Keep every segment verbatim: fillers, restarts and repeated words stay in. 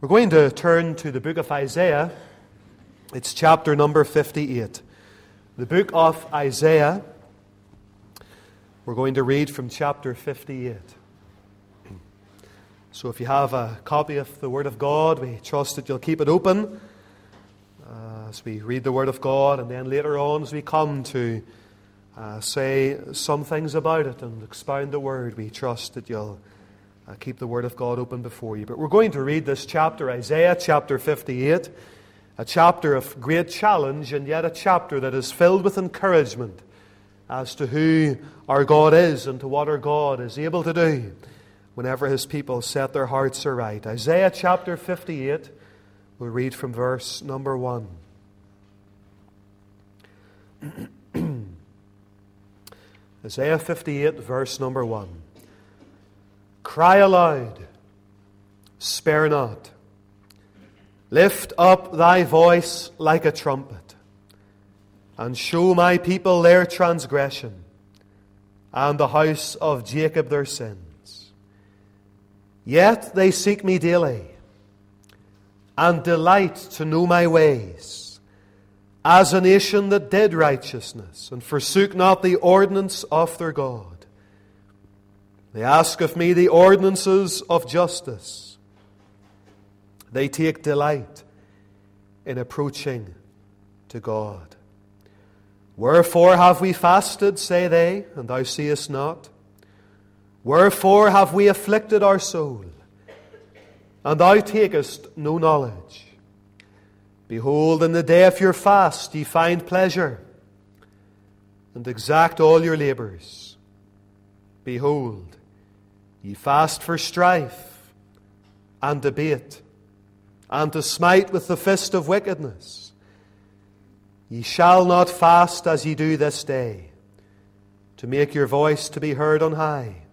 We're going to turn to the book of Isaiah. It's chapter number fifty-eight. The book of Isaiah. We're going to read from chapter fifty-eight. So if you have a copy of the Word of God, we trust that you'll keep it open uh, as we read the Word of God, and then later on as we come to uh, say some things about it and expound the Word, we trust that you'll uh, keep the Word of God open before you. But we're going to read this chapter, Isaiah chapter fifty-eight, a chapter of great challenge, and yet a chapter that is filled with encouragement as to who our God is and to what our God is able to do whenever His people set their hearts aright. Isaiah chapter fifty-eight, we'll read from verse number one. Isaiah fifty-eight, verse number one. Cry aloud, spare not. Lift up thy voice like a trumpet, and show my people their transgression, and the house of Jacob their sins. Yet they seek me daily, and delight to know my ways, as a nation that did righteousness, and forsook not the ordinance of their God. They ask of me the ordinances of justice. They take delight in approaching to God. Wherefore have we fasted, say they, and thou seest not? Wherefore have we afflicted our soul, and thou takest no knowledge? Behold, in the day of your fast ye find pleasure, and exact all your labors. Behold, ye fast for strife, and debate, and to smite with the fist of wickedness. Ye shall not fast as ye do this day, to make your voice to be heard on high.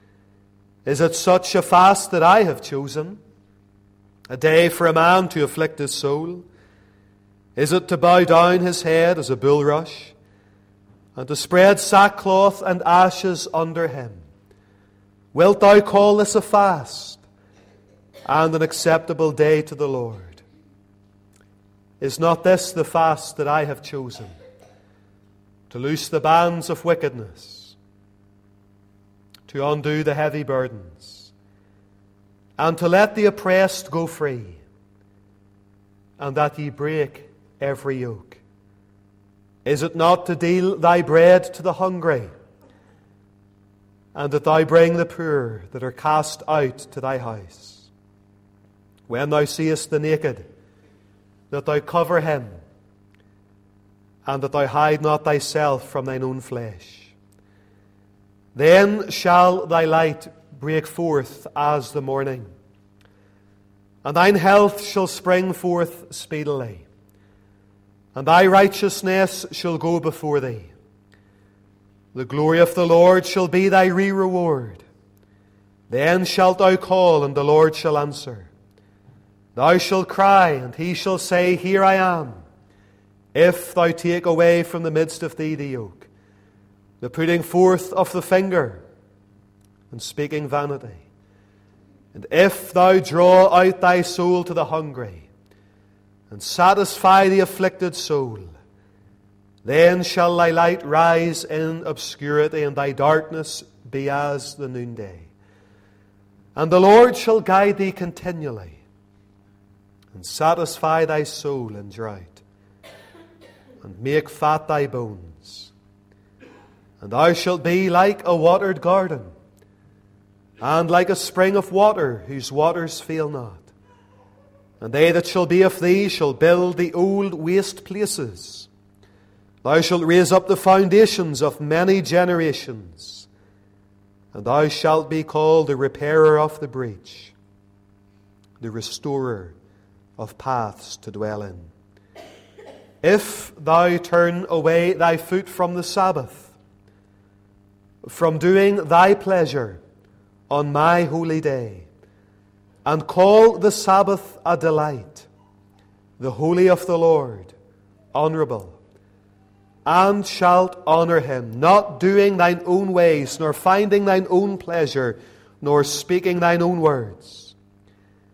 Is it such a fast that I have chosen, a day for a man to afflict his soul? Is it to bow down his head as a bulrush, and to spread sackcloth and ashes under him? Wilt thou call this a fast, and an acceptable day to the Lord? Is not this the fast that I have chosen, to loose the bands of wickedness, to undo the heavy burdens, and to let the oppressed go free, and that ye break every yoke? Is it not to deal thy bread to the hungry, and that thou bring the poor that are cast out to thy house? When thou seest the naked, that thou cover him, and that thou hide not thyself from thine own flesh. Then shall thy light break forth as the morning, and thine health shall spring forth speedily, and thy righteousness shall go before thee. The glory of the Lord shall be thy re-reward. Then shalt thou call, and the Lord shall answer. Thou shalt cry, and He shall say, Here I am. If thou take away from the midst of thee the yoke, the putting forth of the finger, and speaking vanity, and if thou draw out thy soul to the hungry, and satisfy the afflicted soul, then shall thy light rise in obscurity, and thy darkness be as the noonday. And the Lord shall guide thee continually, and satisfy thy soul in drought, and make fat thy bones. And thou shalt be like a watered garden, and like a spring of water, whose waters fail not. And they that shall be of thee shall build the old waste places. Thou shalt raise up the foundations of many generations, and thou shalt be called the repairer of the breach, the restorer of paths to dwell in. If thou turn away thy foot from the Sabbath, from doing thy pleasure on my holy day, and call the Sabbath a delight, the holy of the Lord honorable, and shalt honor Him, not doing thine own ways, nor finding thine own pleasure, nor speaking thine own words,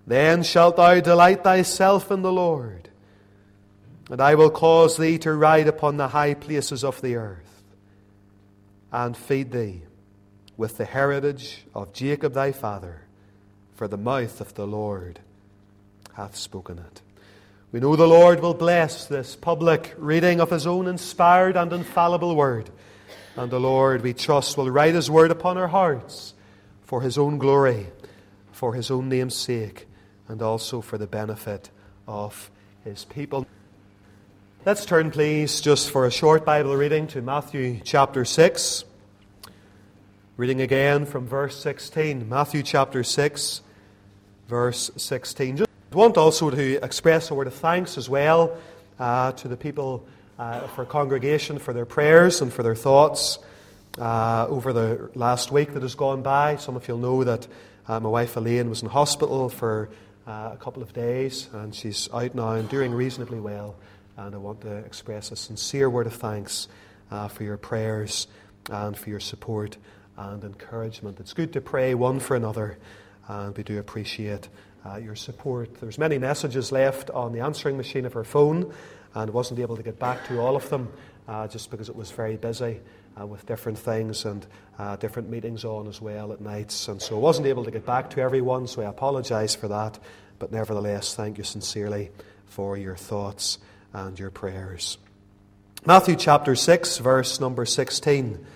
Then shalt thou delight thyself in the Lord, and I will cause thee to ride upon the high places of the earth, and feed thee with the heritage of Jacob thy father, for the mouth of the Lord hath spoken it. We know the Lord will bless this public reading of His own inspired and infallible word. And the Lord, we trust, will write His word upon our hearts for His own glory, for His own name's sake, and also for the benefit of His people. Let's turn, please, just for a short Bible reading to Matthew chapter six. Reading again from verse sixteen. Matthew chapter six, verse sixteen. Just want also to express a word of thanks as well uh, to the people uh, for congregation, for their prayers and for their thoughts uh, over the last week that has gone by. Some of you will know that uh, my wife Elaine was in hospital for uh, a couple of days, and she's out now and doing reasonably well. And I want to express a sincere word of thanks uh, for your prayers and for your support and encouragement. It's good to pray one for another, and we do appreciate uh, your support. There's many messages left on the answering machine of her phone, and I wasn't able to get back to all of them uh, just because it was very busy uh, with different things and uh, different meetings on as well at nights, and so I wasn't able to get back to everyone, so I apologise for that. But nevertheless, thank you sincerely for your thoughts and your prayers. Matthew chapter six, verse number sixteen.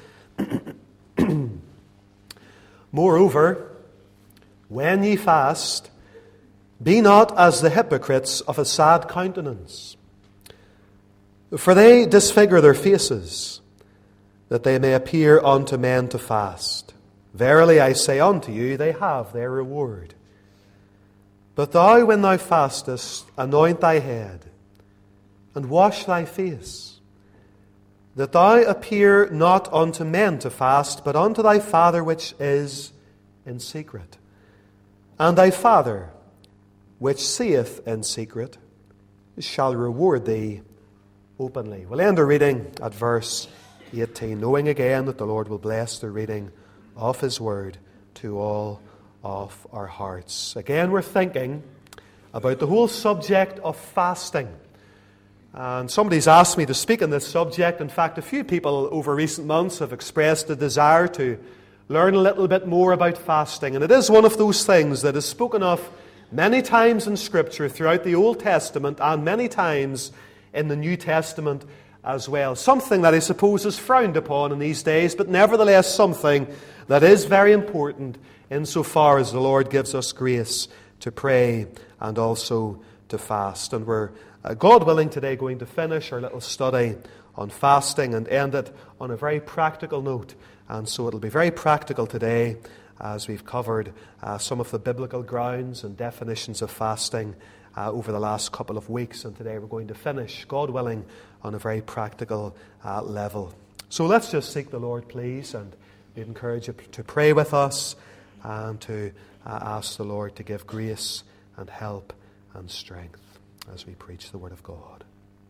Moreover, when ye fast, be not as the hypocrites of a sad countenance, for they disfigure their faces, that they may appear unto men to fast. Verily I say unto you, they have their reward. But thou, when thou fastest, anoint thy head, and wash thy face, that thou appear not unto men to fast, but unto thy Father which is in secret. And thy Father, which seeth in secret, shall reward thee openly. We'll end our reading at verse eighteen, knowing again that the Lord will bless the reading of His word to all of our hearts. Again, we're thinking about the whole subject of fasting. And somebody's asked me to speak on this subject. In fact, a few people over recent months have expressed a desire to learn a little bit more about fasting. And it is one of those things that is spoken of many times in Scripture throughout the Old Testament and many times in the New Testament as well. Something that I suppose is frowned upon in these days, but nevertheless something that is very important insofar as the Lord gives us grace to pray and also to fast. And we're, uh, God willing, today going to finish our little study on fasting and end it on a very practical note. And so it'll be very practical today as we've covered uh, some of the biblical grounds and definitions of fasting uh, over the last couple of weeks. And today we're going to finish, God willing, on a very practical uh, level. So let's just seek the Lord, please, and we encourage you to pray with us and to uh, ask the Lord to give grace and help and strength as we preach the Word of God.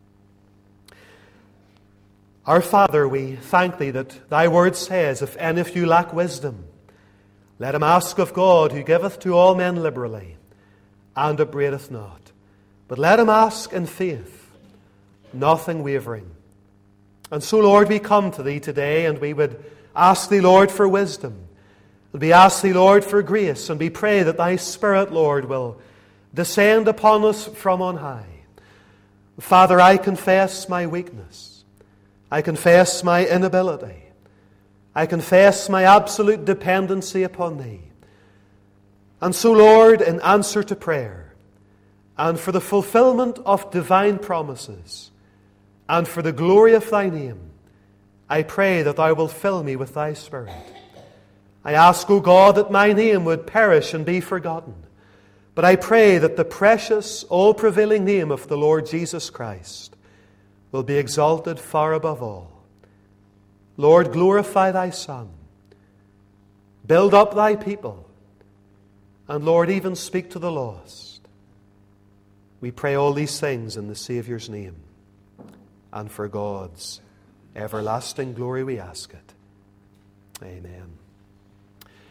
Our Father, we thank Thee that Thy Word says, if any of you lack wisdom, let him ask of God, who giveth to all men liberally, and upbraideth not. But let him ask in faith, nothing wavering. And so, Lord, we come to Thee today, and we would ask Thee, Lord, for wisdom. And we ask Thee, Lord, for grace. And we pray that Thy Spirit, Lord, will descend upon us from on high. Father, I confess my weakness. I confess my inability. I confess my absolute dependency upon Thee. And so, Lord, in answer to prayer, and for the fulfillment of divine promises, and for the glory of Thy name, I pray that Thou wilt fill me with Thy Spirit. I ask, O God, that my name would perish and be forgotten. But I pray that the precious, all-prevailing name of the Lord Jesus Christ will be exalted far above all. Lord, glorify Thy Son. Build up Thy people. And Lord, even speak to the lost. We pray all these things in the Saviour's name. And for God's everlasting glory we ask it. Amen.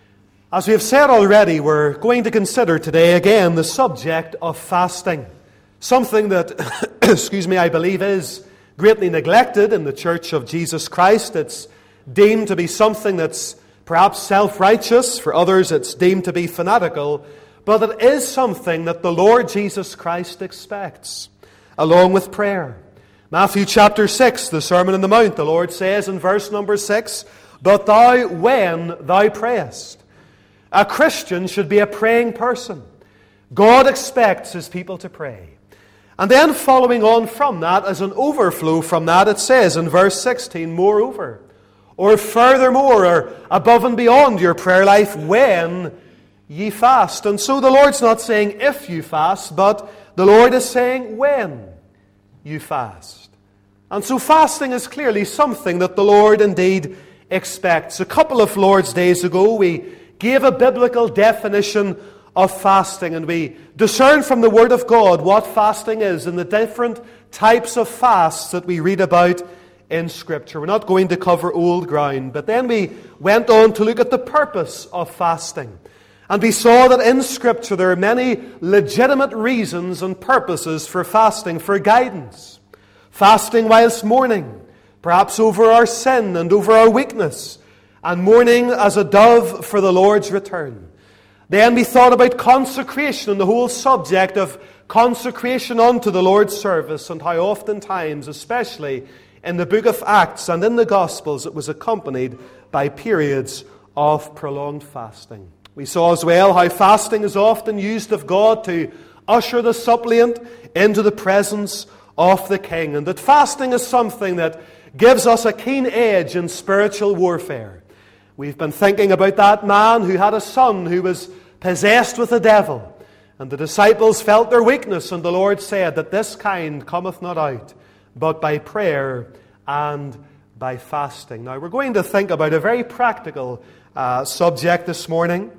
As we have said already, we're going to consider today again the subject of fasting. Something that, excuse me, I believe is greatly neglected in the Church of Jesus Christ. It's deemed to be something that's perhaps self-righteous. For others, it's deemed to be fanatical. But it is something that the Lord Jesus Christ expects, along with prayer. Matthew chapter six, the Sermon on the Mount, the Lord says in verse number six, "But thou, when thou prayest." A Christian should be a praying person. God expects His people to pray. And then following on from that, as an overflow from that, it says in verse sixteen, "Moreover," or furthermore, or above and beyond your prayer life, "when ye fast." And so the Lord's not saying if you fast, but the Lord is saying when you fast. And so fasting is clearly something that the Lord indeed expects. A couple of Lord's days ago, we gave a biblical definition of fasting, and we discern from the Word of God what fasting is and the different types of fasts that we read about in Scripture. We're not going to cover old ground, but then we went on to look at the purpose of fasting. And we saw that in Scripture there are many legitimate reasons and purposes for fasting, for guidance. Fasting whilst mourning, perhaps over our sin and over our weakness, and mourning as a dove for the Lord's return. Then we thought about consecration and the whole subject of consecration unto the Lord's service, and how oftentimes, especially in the book of Acts and in the Gospels, it was accompanied by periods of prolonged fasting. We saw as well how fasting is often used of God to usher the suppliant into the presence of the King, and that fasting is something that gives us a keen edge in spiritual warfare. We've been thinking about that man who had a son who was possessed with the devil. And the disciples felt their weakness, and the Lord said that this kind cometh not out, but by prayer and by fasting. Now we're going to think about a very practical uh, subject this morning,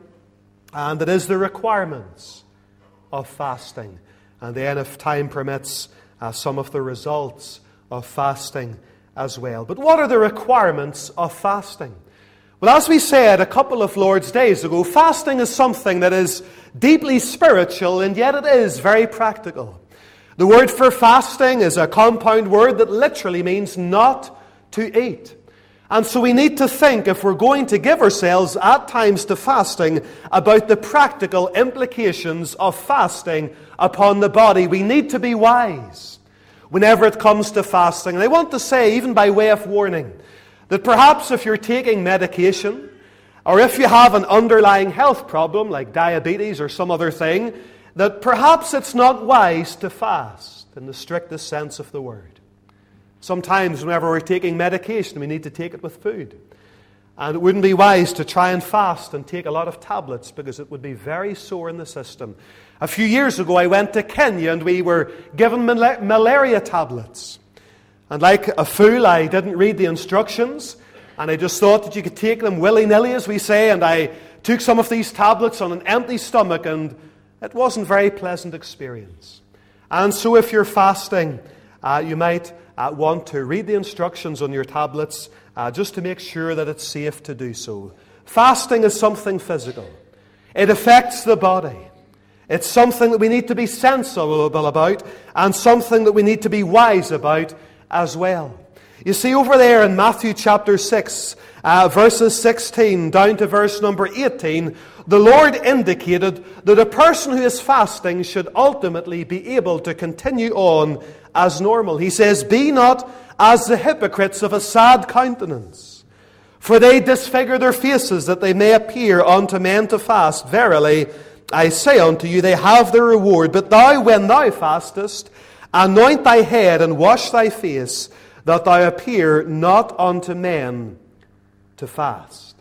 and it is the requirements of fasting. And then, if time permits, uh, some of the results of fasting as well. But what are the requirements of fasting? Well, as we said a couple of Lord's days ago, fasting is something that is deeply spiritual, and yet it is very practical. The word for fasting is a compound word that literally means not to eat. And so we need to think, if we're going to give ourselves at times to fasting, about the practical implications of fasting upon the body. We need to be wise whenever it comes to fasting. And I want to say, even by way of warning, that perhaps if you're taking medication, or if you have an underlying health problem like diabetes or some other thing, that perhaps it's not wise to fast in the strictest sense of the word. Sometimes whenever we're taking medication, we need to take it with food. And it wouldn't be wise to try and fast and take a lot of tablets, because it would be very sore in the system. A few years ago I went to Kenya, and we were given mal- malaria tablets. And like a fool, I didn't read the instructions, and I just thought that you could take them willy-nilly, as we say, and I took some of these tablets on an empty stomach, and it wasn't a very pleasant experience. And so if you're fasting, uh, you might uh, want to read the instructions on your tablets uh, just to make sure that it's safe to do so. Fasting is something physical. It affects the body. It's something that we need to be sensible about, and something that we need to be wise about as well. You see, over there in Matthew chapter six, uh, verses sixteen down to verse number eighteen, the Lord indicated that a person who is fasting should ultimately be able to continue on as normal. He says, "Be not as the hypocrites of a sad countenance, for they disfigure their faces, that they may appear unto men to fast. Verily, I say unto you, they have their reward. But thou, when thou fastest, anoint thy head and wash thy face, that thou appear not unto men to fast."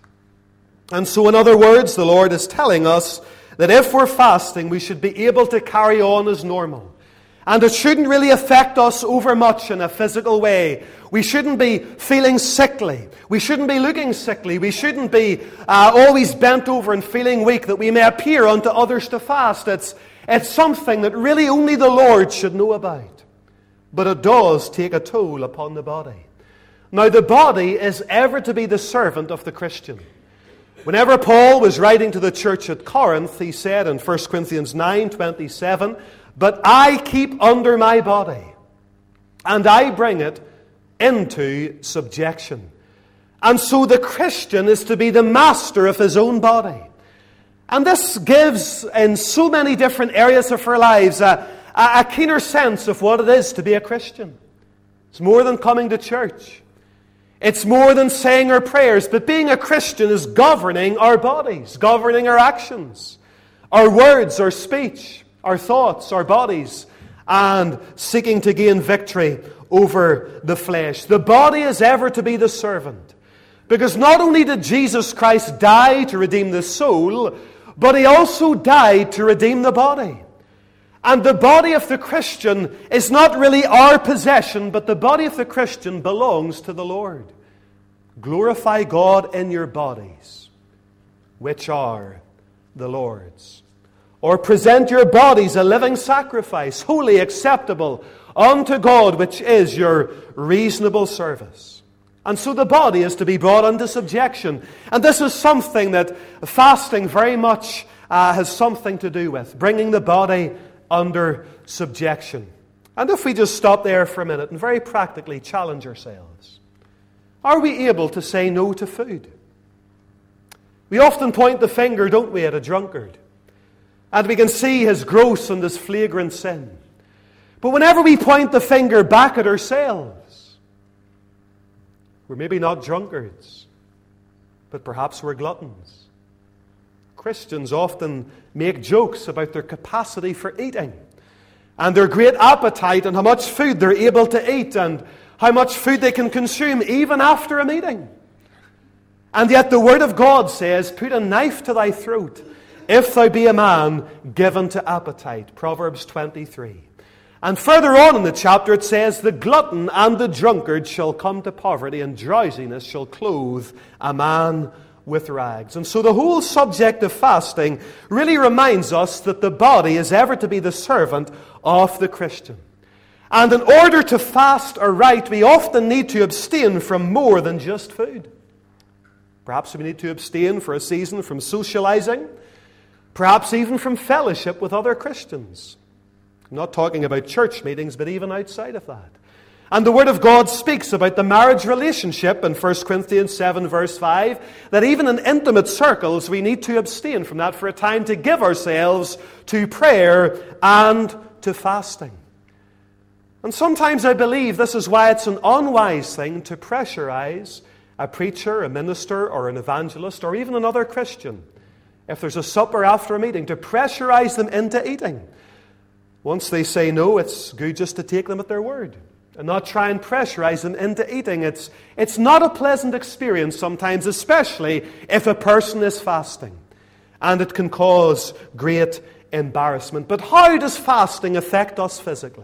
And so, in other words, the Lord is telling us that if we're fasting, we should be able to carry on as normal. And it shouldn't really affect us over much in a physical way. We shouldn't be feeling sickly. We shouldn't be looking sickly. We shouldn't be uh, always bent over and feeling weak, that we may appear unto others to fast. It's, it's something that really only the Lord should know about. But it does take a toll upon the body. Now, the body is ever to be the servant of the Christian. Whenever Paul was writing to the church at Corinth, he said in First Corinthians nine twenty-seven, "But I keep under my body, and I bring it into subjection." And so the Christian is to be the master of his own body. And this gives, in so many different areas of our lives, a, a keener sense of what it is to be a Christian. It's more than coming to church. It's more than saying our prayers. But being a Christian is governing our bodies, governing our actions, our words, our speech, our thoughts, our bodies, and seeking to gain victory over the flesh. The body is ever to be the servant. Because not only did Jesus Christ die to redeem the soul, but He also died to redeem the body. And the body of the Christian is not really our possession, but the body of the Christian belongs to the Lord. Glorify God in your bodies, which are the Lord's. Or present your bodies a living sacrifice, holy, acceptable unto God, which is your reasonable service. And so the body is to be brought under subjection. And this is something that fasting very much uh, has something to do with, bringing the body under subjection. And if we just stop there for a minute and very practically challenge ourselves, are we able to say no to food? We often point the finger, don't we, at a drunkard. And we can see his gross and his flagrant sin. But whenever we point the finger back at ourselves, we're maybe not drunkards, but perhaps we're gluttons. Christians often make jokes about their capacity for eating and their great appetite and how much food they're able to eat and how much food they can consume even after a meeting. And yet the Word of God says, "Put a knife to thy throat, if thou be a man given to appetite." Proverbs twenty-three. And further on in the chapter it says, "The glutton and the drunkard shall come to poverty, and drowsiness shall clothe a man with rags." And so the whole subject of fasting really reminds us that the body is ever to be the servant of the Christian. And in order to fast aright, we often need to abstain from more than just food. Perhaps we need to abstain for a season from socializing, perhaps even from fellowship with other Christians. I'm not talking about church meetings, but even outside of that. And the Word of God speaks about the marriage relationship in First Corinthians seven verse five, that even in intimate circles we need to abstain from that for a time to give ourselves to prayer and to fasting. And sometimes I believe this is why it's an unwise thing to pressurize a preacher, a minister, or an evangelist, or even another Christian, if there's a supper after a meeting, to pressurize them into eating. Once they say no, it's good just to take them at their word and not try and pressurize them into eating. It's, it's not a pleasant experience sometimes, especially if a person is fasting. And it can cause great embarrassment. But how does fasting affect us physically?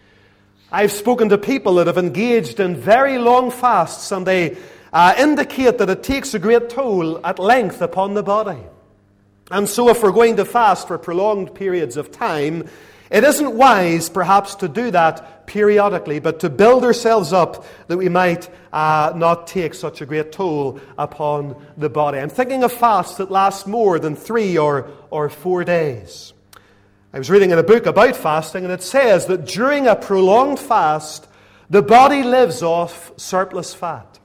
I've spoken to people that have engaged in very long fasts, and they uh, indicate that it takes a great toll at length upon the body. And so if we're going to fast for prolonged periods of time, it isn't wise, perhaps, to do that periodically, but to build ourselves up that we might uh, not take such a great toll upon the body. I'm thinking of fasts that last more than three or, or four days. I was reading in a book about fasting, and it says that during a prolonged fast, the body lives off surplus fat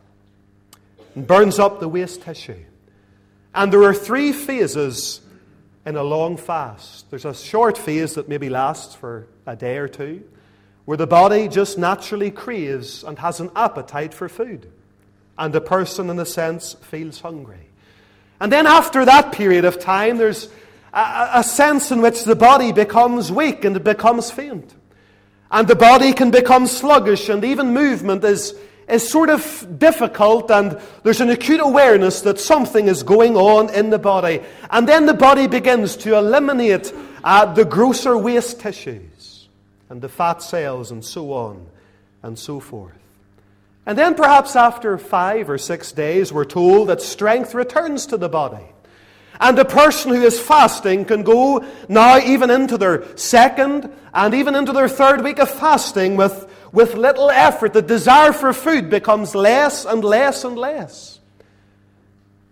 and burns up the waste tissue. And there are three phases in a long fast. There's a short phase that maybe lasts for a day or two, where the body just naturally craves and has an appetite for food. And the person, in a sense, feels hungry. And then after that period of time, there's a, a sense in which the body becomes weak and it becomes faint. And the body can become sluggish, and even movement is is sort of difficult, and there's an acute awareness that something is going on in the body. And then the body begins to eliminate uh, the grosser waste tissues and the fat cells and so on and so forth. And then perhaps after five or six days, we're told that strength returns to the body. And the person who is fasting can go now even into their second and even into their third week of fasting with With little effort. The desire for food becomes less and less and less.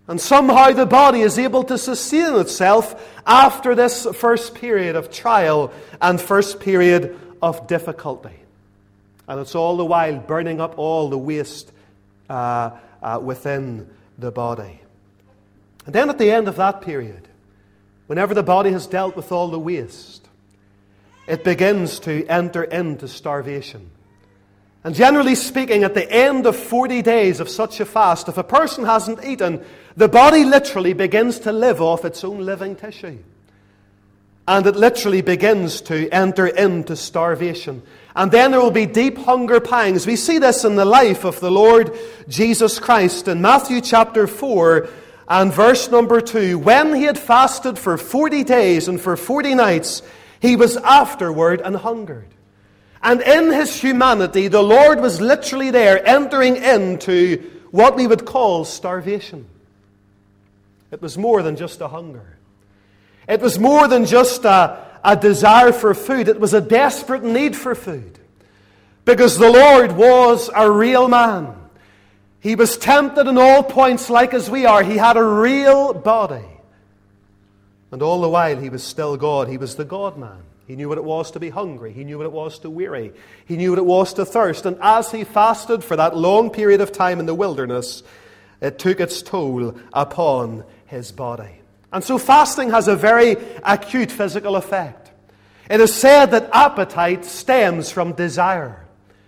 And somehow the body is able to sustain itself after this first period of trial and first period of difficulty. And it's all the while burning up all the waste uh, uh, within the body. And then at the end of that period, whenever the body has dealt with all the waste, it begins to enter into starvation. And generally speaking, at the end of forty days of such a fast, if a person hasn't eaten, the body literally begins to live off its own living tissue. And it literally begins to enter into starvation. And then there will be deep hunger pangs. We see this in the life of the Lord Jesus Christ in Matthew chapter four and verse number two. When he had fasted for forty days and for forty nights, he was afterward an hungered. And in his humanity, the Lord was literally there entering into what we would call starvation. It was more than just a hunger. It was more than just a, a desire for food. It was a desperate need for food. Because the Lord was a real man. He was tempted in all points like as we are. He had a real body. And all the while he was still God. He was the God-man. He knew what it was to be hungry. He knew what it was to weary. He knew what it was to thirst. And as he fasted for that long period of time in the wilderness, it took its toll upon his body. And so fasting has a very acute physical effect. It is said that appetite stems from desire,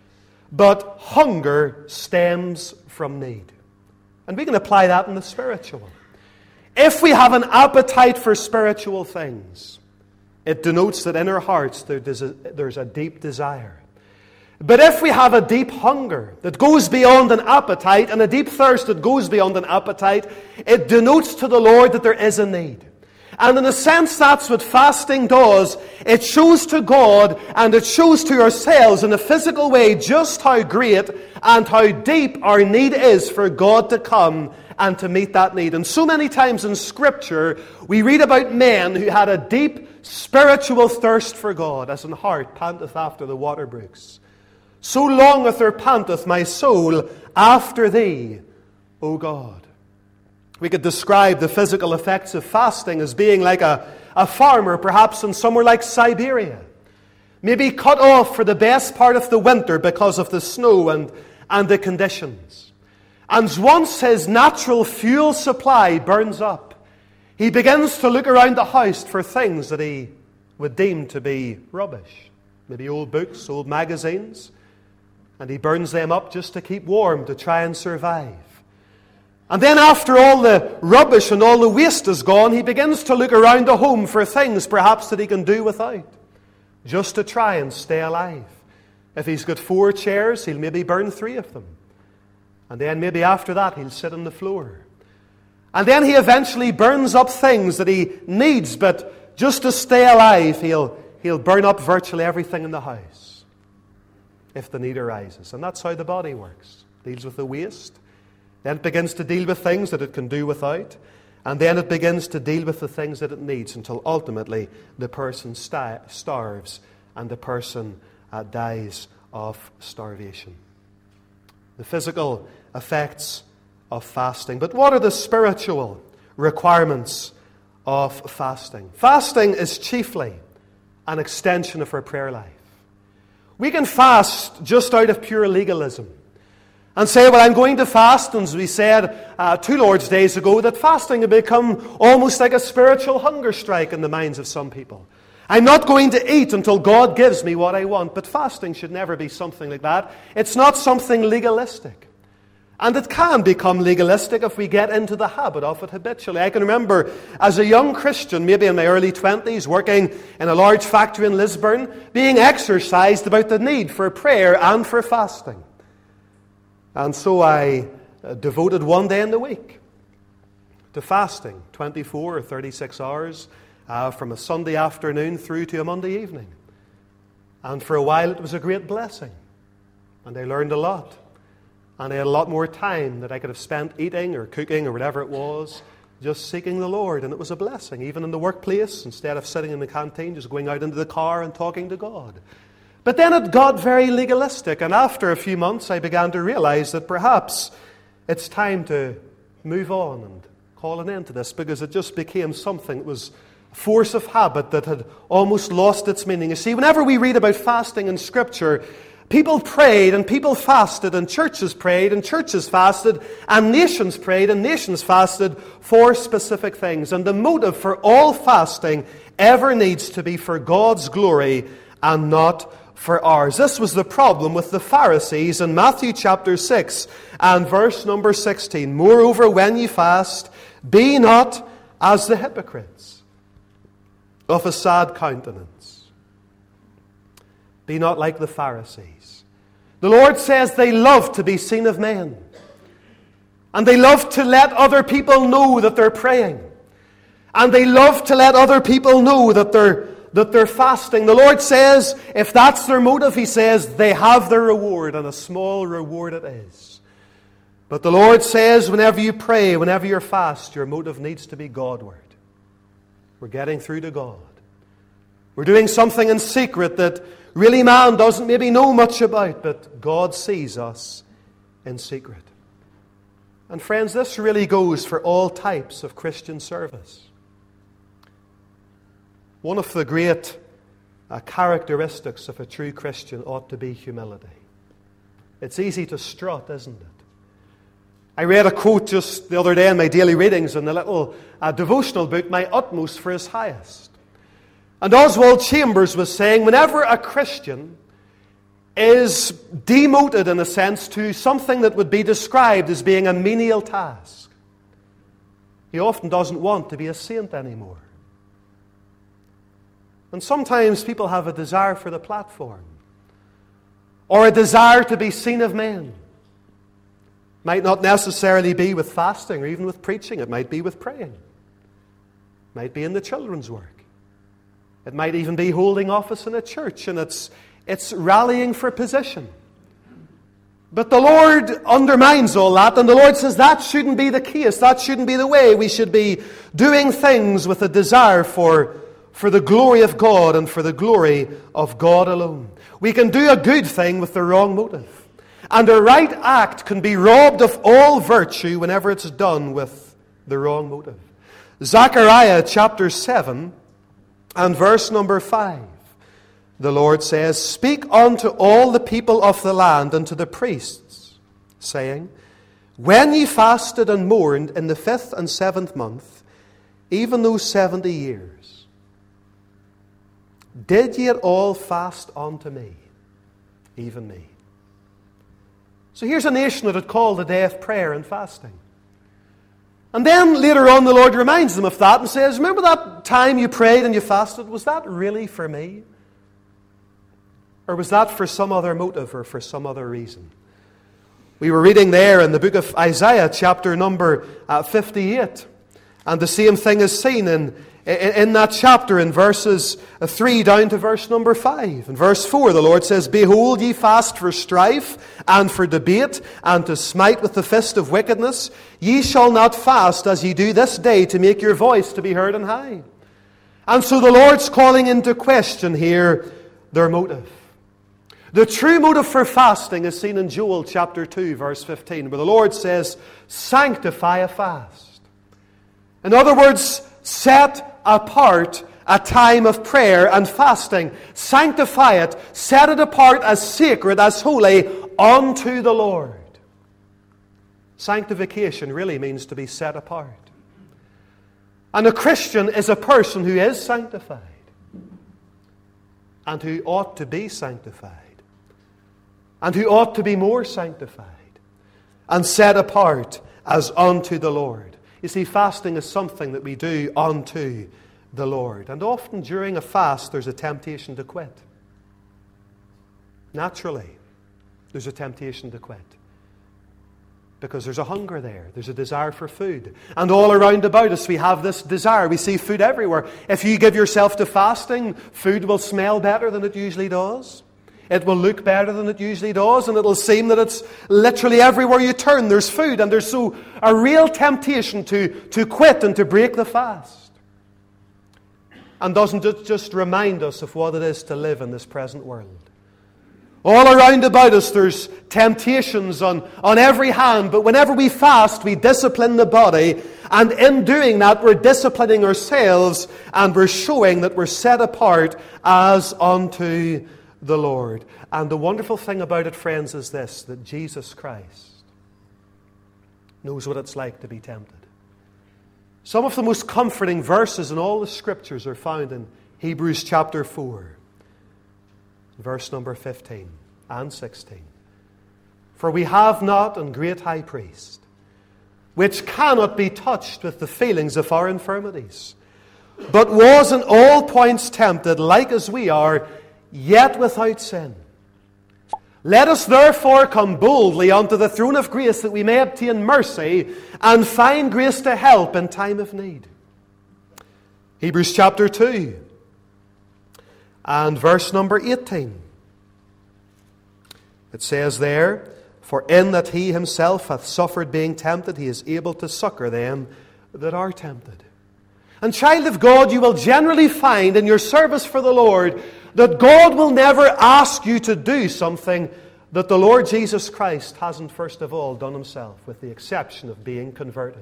but hunger stems from need. And we can apply that in the spiritual. If we have an appetite for spiritual things, it denotes that in our hearts there's a deep desire. But if we have a deep hunger that goes beyond an appetite and a deep thirst that goes beyond an appetite, it denotes to the Lord that there is a need. And in a sense, that's what fasting does. It shows to God and it shows to ourselves in a physical way just how great and how deep our need is for God to come and to meet that need. And so many times in Scripture, we read about men who had a deep spiritual thirst for God, as an heart panteth after the water brooks. So longeth or panteth my soul after thee, O God. We could describe the physical effects of fasting as being like a, a farmer, perhaps in somewhere like Siberia. Maybe cut off for the best part of the winter because of the snow and, and the conditions. And once his natural fuel supply burns up, he begins to look around the house for things that he would deem to be rubbish. Maybe old books, old magazines. And he burns them up just to keep warm, to try and survive. And then after all the rubbish and all the waste is gone, he begins to look around the home for things perhaps that he can do without, just to try and stay alive. If he's got four chairs, he'll maybe burn three of them. And then maybe after that, he'll sit on the floor. And then he eventually burns up things that he needs, but just to stay alive, he'll, he'll burn up virtually everything in the house, if the need arises. And that's how the body works. It deals with the waste. Then it begins to deal with things that it can do without. And then it begins to deal with the things that it needs until ultimately the person sta- starves and the person uh, dies of starvation. The physical effects of fasting. But what are the spiritual requirements of fasting? Fasting is chiefly an extension of our prayer life. We can fast just out of pure legalism and say, well, I'm going to fast. And as we said uh, two Lord's Days ago, that fasting had become almost like a spiritual hunger strike in the minds of some people. I'm not going to eat until God gives me what I want. But fasting should never be something like that. It's not something legalistic. And it can become legalistic if we get into the habit of it habitually. I can remember as a young Christian, maybe in my early twenties, working in a large factory in Lisburn, being exercised about the need for prayer and for fasting. And so I uh, devoted one day in the week to fasting, twenty-four or thirty-six hours, uh, from a Sunday afternoon through to a Monday evening. And for a while it was a great blessing. And I learned a lot. And I had a lot more time that I could have spent eating or cooking or whatever it was, just seeking the Lord. And it was a blessing, even in the workplace, instead of sitting in the canteen, just going out into the car and talking to God. But then it got very legalistic. And after a few months, I began to realize that perhaps it's time to move on and call an end to this, because it just became something that was a force of habit that had almost lost its meaning. You see, whenever we read about fasting in Scripture, people prayed and people fasted, and churches prayed and churches fasted, and nations prayed and nations fasted for specific things. And the motive for all fasting ever needs to be for God's glory and not for ours. This was the problem with the Pharisees in Matthew chapter six and verse number sixteen. Moreover, when ye fast, be not as the hypocrites, of a sad countenance. Be not like the Pharisees. The Lord says they love to be seen of men. And they love to let other people know that they're praying. And they love to let other people know that they're, that they're fasting. The Lord says, if that's their motive, He says, they have their reward, and a small reward it is. But the Lord says, whenever you pray, whenever you fast, your motive needs to be Godward. We're getting through to God. We're doing something in secret that really man doesn't maybe know much about, but God sees us in secret. And friends, this really goes for all types of Christian service. One of the great uh, characteristics of a true Christian ought to be humility. It's easy to strut, isn't it? I read a quote just the other day in my daily readings in the little uh, devotional book, My Utmost for His Highest. And Oswald Chambers was saying, whenever a Christian is demoted, in a sense, to something that would be described as being a menial task, he often doesn't want to be a saint anymore. And sometimes people have a desire for the platform, or a desire to be seen of men. Might not necessarily be with fasting or even with preaching. It might be with praying. It might be in the children's work. It might even be holding office in a church, and it's, it's rallying for position. But the Lord undermines all that, and the Lord says that shouldn't be the case. That shouldn't be the way. We should be doing things with a desire for, for the glory of God and for the glory of God alone. We can do a good thing with the wrong motive. And a right act can be robbed of all virtue whenever it's done with the wrong motive. Zechariah chapter seven and verse number five. The Lord says, Speak unto all the people of the land and to the priests, saying, When ye fasted and mourned in the fifth and seventh month, even those seventy years, did ye at all fast unto me, even me? So here's a nation that had called a day of prayer and fasting. And then later on the Lord reminds them of that and says, remember that time you prayed and you fasted? Was that really for me? Or was that for some other motive or for some other reason? We were reading there in the book of Isaiah, chapter number uh, fifty-eight. And the same thing is seen in, in, in that chapter in verses three down to verse number five. In verse four, the Lord says, Behold, ye fast for strife and for debate and to smite with the fist of wickedness. Ye shall not fast as ye do this day to make your voice to be heard on high. And so the Lord's calling into question here their motive. The true motive for fasting is seen in Joel chapter two, verse fifteen, where the Lord says, Sanctify a fast. In other words, set apart a time of prayer and fasting. Sanctify it. Set it apart as sacred, as holy, unto the Lord. Sanctification really means to be set apart. And a Christian is a person who is sanctified and who ought to be sanctified and who ought to be more sanctified and set apart as unto the Lord. You see, fasting is something that we do unto the Lord. And often during a fast, there's a temptation to quit. Naturally, there's a temptation to quit. Because there's a hunger there. There's a desire for food. And all around about us, we have this desire. We see food everywhere. If you give yourself to fasting, food will smell better than it usually does. It will look better than it usually does, and it'll seem that it's literally everywhere you turn there's food, and there's so a real temptation to, to quit and to break the fast. And doesn't it just remind us of what it is to live in this present world? All around about us there's temptations on, on every hand, but whenever we fast, we discipline the body, and in doing that, we're disciplining ourselves, and we're showing that we're set apart as unto the Lord. And the wonderful thing about it, friends, is this, that Jesus Christ knows what it's like to be tempted. Some of the most comforting verses in all the Scriptures are found in Hebrews chapter four. Verse number fifteen and sixteen. For we have not an great high priest, which cannot be touched with the feelings of our infirmities, but was in all points tempted, like as we are, yet without sin. Let us therefore come boldly unto the throne of grace, that we may obtain mercy and find grace to help in time of need. Hebrews chapter two. And verse number eighteen. It says there, for in that he himself hath suffered being tempted, he is able to succor them that are tempted. And child of God, you will generally find in your service for the Lord that God will never ask you to do something that the Lord Jesus Christ hasn't first of all done himself, with the exception of being converted.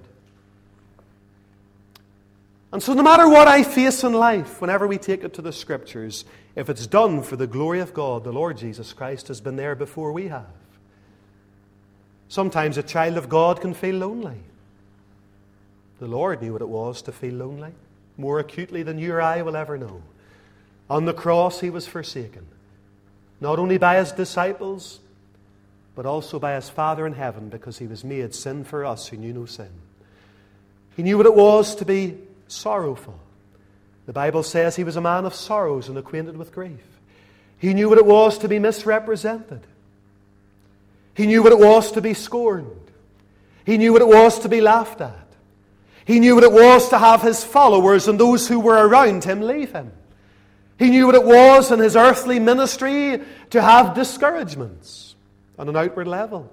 And so no matter what I face in life, whenever we take it to the Scriptures, if it's done for the glory of God, the Lord Jesus Christ has been there before we have. Sometimes a child of God can feel lonely. The Lord knew what it was to feel lonely, more acutely than you or I will ever know. On the cross he was forsaken, not only by his disciples, but also by his Father in heaven, because he was made sin for us who knew no sin. He knew what it was to be sorrowful. The Bible says he was a man of sorrows and acquainted with grief. He knew what it was to be misrepresented. He knew what it was to be scorned. He knew what it was to be laughed at. He knew what it was to have his followers and those who were around him leave him. He knew what it was in his earthly ministry to have discouragements on an outward level.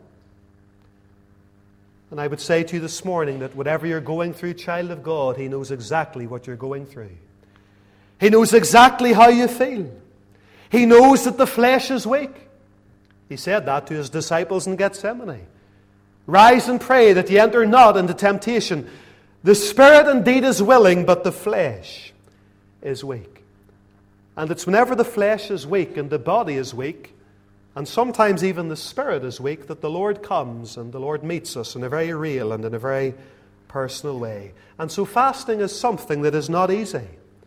And I would say to you this morning that whatever you're going through, child of God, he knows exactly what you're going through. He knows exactly how you feel. He knows that the flesh is weak. He said that to his disciples in Gethsemane. Rise and pray that ye enter not into temptation. The spirit indeed is willing, but the flesh is weak. And it's whenever the flesh is weak and the body is weak, and sometimes even the spirit is weak, that the Lord comes and the Lord meets us in a very real and in a very personal way. And so fasting is something that is not easy.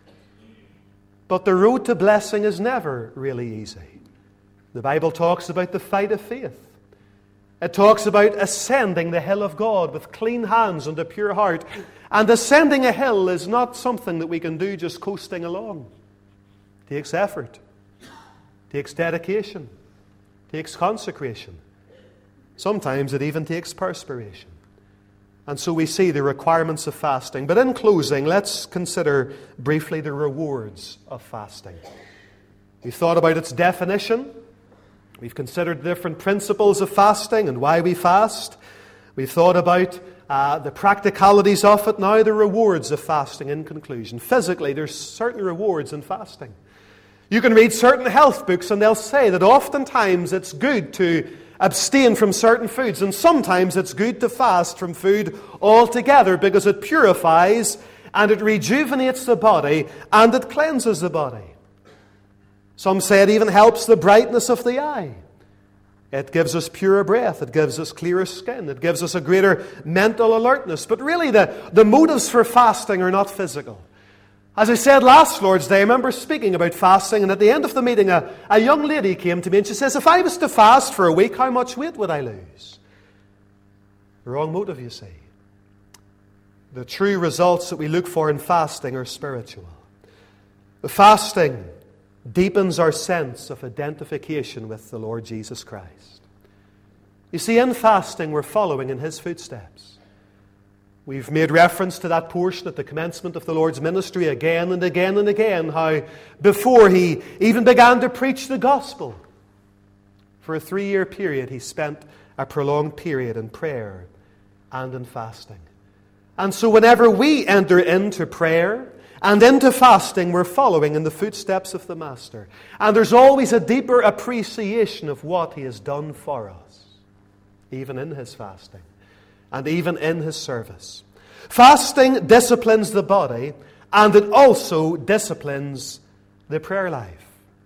But the road to blessing is never really easy. The Bible talks about the fight of faith. It talks about ascending the hill of God with clean hands and a pure heart. And ascending a hill is not something that we can do just coasting along. It takes effort. It takes dedication. Takes consecration. Sometimes it even takes perspiration. And so we see the requirements of fasting. But in closing, let's consider briefly the rewards of fasting. We've thought about its definition. We've considered the different principles of fasting and why we fast. We've thought about uh, the practicalities of it. Now the rewards of fasting in conclusion. Physically, there's certain rewards in fasting. You can read certain health books and they'll say that oftentimes it's good to abstain from certain foods, and sometimes it's good to fast from food altogether because it purifies and it rejuvenates the body and it cleanses the body. Some say it even helps the brightness of the eye. It gives us purer breath. It gives us clearer skin. It gives us a greater mental alertness. But really the, the motives for fasting are not physical. As I said last Lord's Day, I remember speaking about fasting, and at the end of the meeting, a, a young lady came to me and she says, if I was to fast for a week, how much weight would I lose? The wrong motive, you see. The true results that we look for in fasting are spiritual. The fasting deepens our sense of identification with the Lord Jesus Christ. You see, in fasting, we're following in His footsteps. We've made reference to that portion at the commencement of the Lord's ministry again and again and again, how before He even began to preach the gospel, for a three-year period He spent a prolonged period in prayer and in fasting. And so whenever we enter into prayer And into fasting, we're following in the footsteps of the Master. And there's always a deeper appreciation of what He has done for us, even in His fasting and even in His service. Fasting disciplines the body, and it also disciplines the prayer life.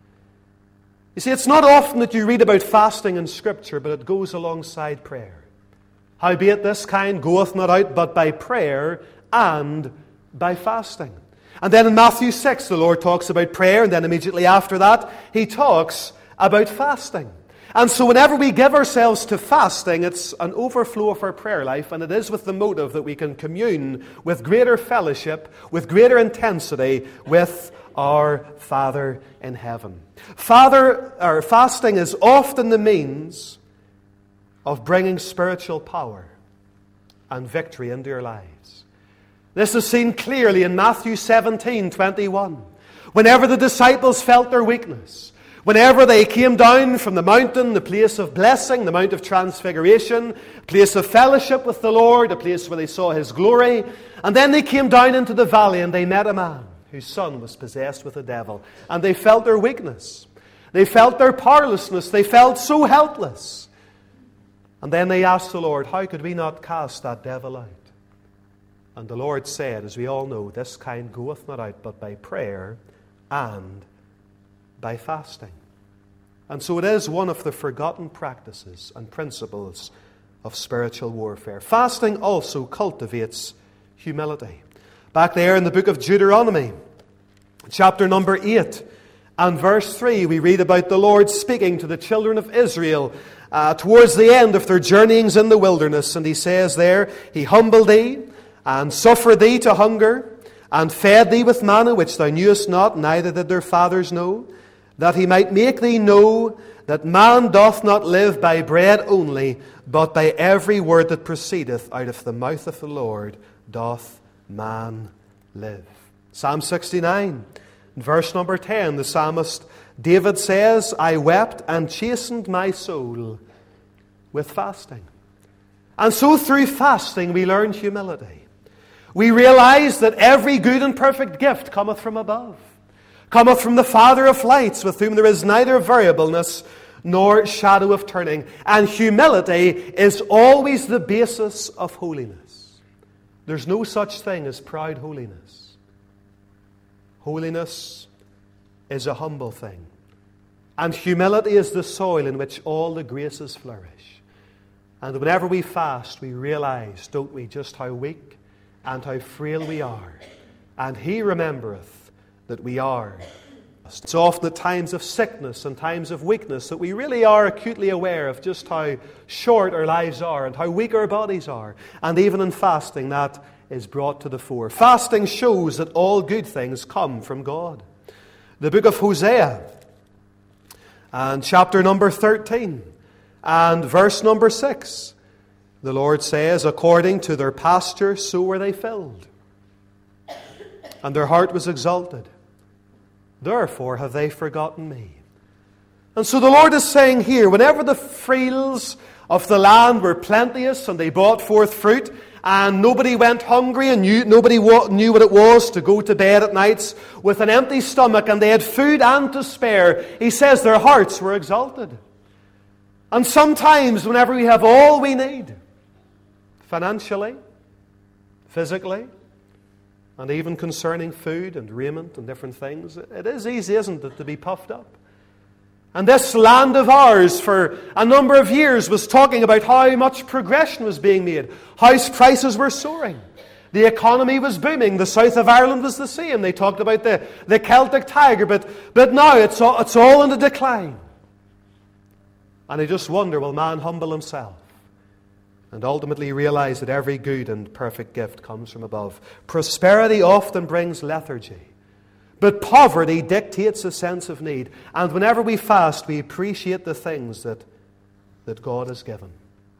You see, it's not often that you read about fasting in Scripture, but it goes alongside prayer. Howbeit this kind goeth not out but by prayer and by fasting. And then in Matthew six, the Lord talks about prayer, and then immediately after that, He talks about fasting. And so whenever we give ourselves to fasting, it's an overflow of our prayer life, and it is with the motive that we can commune with greater fellowship, with greater intensity with our Father in heaven. Father, or fasting is often the means of bringing spiritual power and victory into your lives. This is seen clearly in Matthew seventeen twenty-one. Whenever the disciples felt their weakness, whenever they came down from the mountain, the place of blessing, the Mount of Transfiguration, a place of fellowship with the Lord, a place where they saw His glory, and then they came down into the valley and they met a man whose son was possessed with a devil. And they felt their weakness. They felt their powerlessness. They felt so helpless. And then they asked the Lord, how could we not cast that devil out? And the Lord said, as we all know, this kind goeth not out but by prayer and by fasting. And so it is one of the forgotten practices and principles of spiritual warfare. Fasting also cultivates humility. Back there in the book of Deuteronomy, chapter number eight and verse three, we read about the Lord speaking to the children of Israel uh, towards the end of their journeyings in the wilderness. And He says there, He humbled thee and suffered thee to hunger and fed thee with manna which thou knewest not, neither did their fathers know, that He might make thee know that man doth not live by bread only, but by every word that proceedeth out of the mouth of the Lord doth man live. Psalm sixty-nine, verse number ten, the psalmist David says, I wept and chastened my soul with fasting. And so through fasting we learn humility. We realize that every good and perfect gift cometh from above, cometh from the Father of lights, with whom there is neither variableness nor shadow of turning. And humility is always the basis of holiness. There's no such thing as proud holiness. Holiness is a humble thing. And humility is the soil in which all the graces flourish. And whenever we fast, we realize, don't we, just how weak and how frail we are. And He remembereth that we are. It's often at times of sickness and times of weakness that we really are acutely aware of just how short our lives are and how weak our bodies are. And even in fasting, that is brought to the fore. Fasting shows that all good things come from God. The book of Hosea, and chapter number thirteen, and verse number six, the Lord says, according to their pasture, so were they filled, and their heart was exalted. Therefore have they forgotten me. And so the Lord is saying here, whenever the fields of the land were plenteous and they brought forth fruit, and nobody went hungry and knew, nobody knew what it was to go to bed at nights with an empty stomach, and they had food and to spare, He says their hearts were exalted. And sometimes whenever we have all we need, financially, physically, and even concerning food and raiment and different things, it is easy, isn't it, to be puffed up. And this land of ours for a number of years was talking about how much progression was being made. House prices were soaring. The economy was booming. The south of Ireland was the same. They talked about the, the Celtic tiger, but, but now it's all, it's all in the decline. And I just wonder, will man humble himself and ultimately realize that every good and perfect gift comes from above? Prosperity often brings lethargy, but poverty dictates a sense of need. And whenever we fast, we appreciate the things that, that God has given.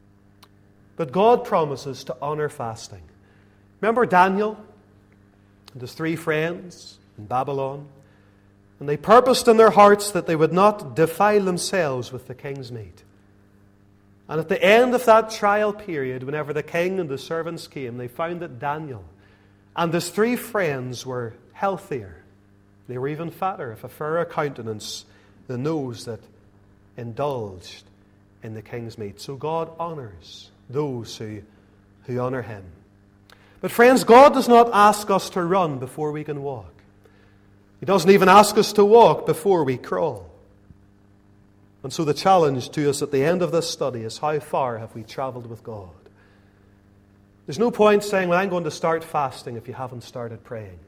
But God promises to honor fasting. Remember Daniel and his three friends in Babylon? And they purposed in their hearts that they would not defile themselves with the king's meat. And at the end of that trial period, whenever the king and the servants came, they found that Daniel and his three friends were healthier. They were even fatter, of a fairer countenance than those that indulged in the king's meat. So God honors those who, who honor him. But friends, God does not ask us to run before we can walk. He doesn't even ask us to walk before we crawl. And so the challenge to us at the end of this study is, how far have we traveled with God? There's no point saying, well, I'm going to start fasting if you haven't started praying.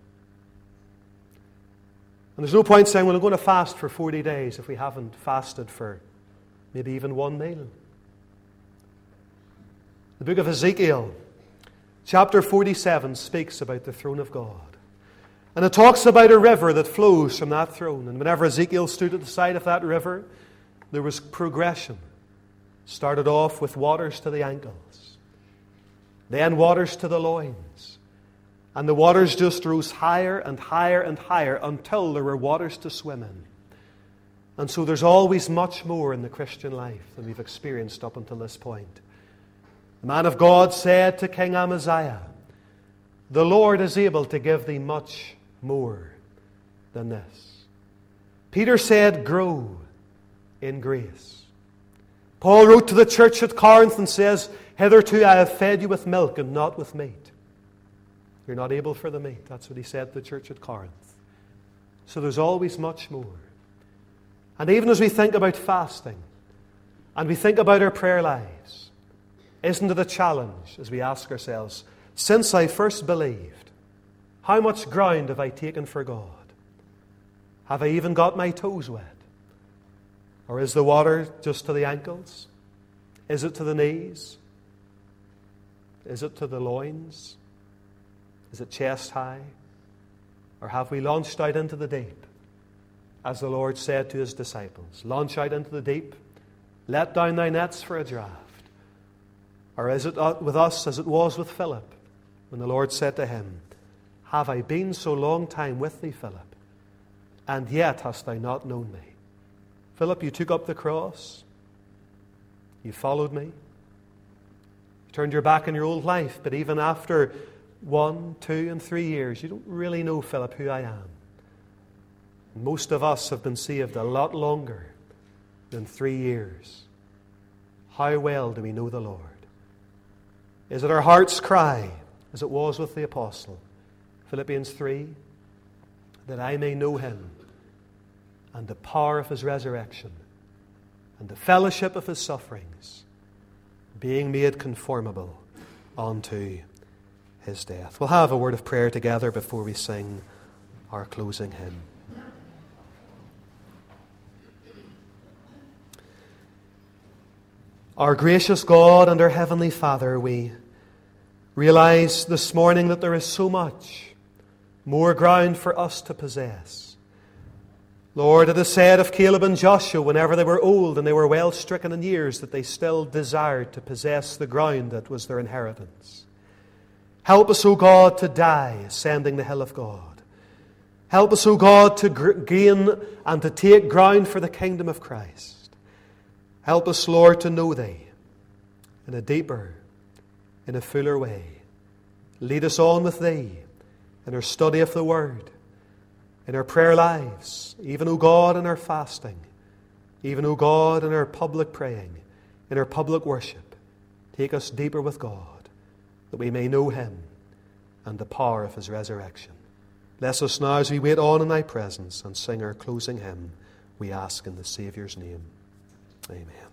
And there's no point saying, well, I'm going to fast for forty days if we haven't fasted for maybe even one meal. The book of Ezekiel, chapter forty-seven, speaks about the throne of God. And it talks about a river that flows from that throne. And whenever Ezekiel stood at the side of that river, there was progression. Started off with waters to the ankles, then waters to the loins. And the waters just rose higher and higher and higher until there were waters to swim in. And so there's always much more in the Christian life than we've experienced up until this point. The man of God said to King Amaziah, "The Lord is able to give thee much more than this." Peter said, "Grow in grace." Paul wrote to the church at Corinth and says, "Hitherto I have fed you with milk and not with meat. You're not able for the meat." That's what he said to the church at Corinth. So there's always much more. And even as we think about fasting and we think about our prayer lives, isn't it a challenge as we ask ourselves, since I first believed, how much ground have I taken for God? Have I even got my toes wet? Or is the water just to the ankles? Is it to the knees? Is it to the loins? Is it chest high? Or have we launched out into the deep? As the Lord said to his disciples, launch out into the deep, let down thy nets for a draught. Or is it with us as it was with Philip, when the Lord said to him, have I been so long time with thee, Philip, and yet hast thou not known me? Philip, you took up the cross. You followed me. You turned your back on your old life, but even after one, two, and three years, you don't really know, Philip, who I am. Most of us have been saved a lot longer than three years. How well do we know the Lord? Is it our heart's cry, as it was with the apostle, Philippians three, that I may know him and the power of his resurrection and the fellowship of his sufferings, being made conformable unto his death? We'll have a word of prayer together before we sing our closing hymn. Our gracious God and our Heavenly Father, we realize this morning that there is so much more ground for us to possess. Lord, it is said of Caleb and Joshua, whenever they were old and they were well stricken in years, that they still desired to possess the ground that was their inheritance. Help us, O God, to die ascending the hill of God. Help us, O God, to gain and to take ground for the kingdom of Christ. Help us, Lord, to know Thee in a deeper, in a fuller way. Lead us on with Thee in our study of the Word, in our prayer lives, even, O God, in our fasting, even, O God, in our public praying, in our public worship. Take us deeper with God, that we may know Him and the power of His resurrection. Bless us now as we wait on in Thy presence and sing our closing hymn, we ask in the Saviour's name. Amen.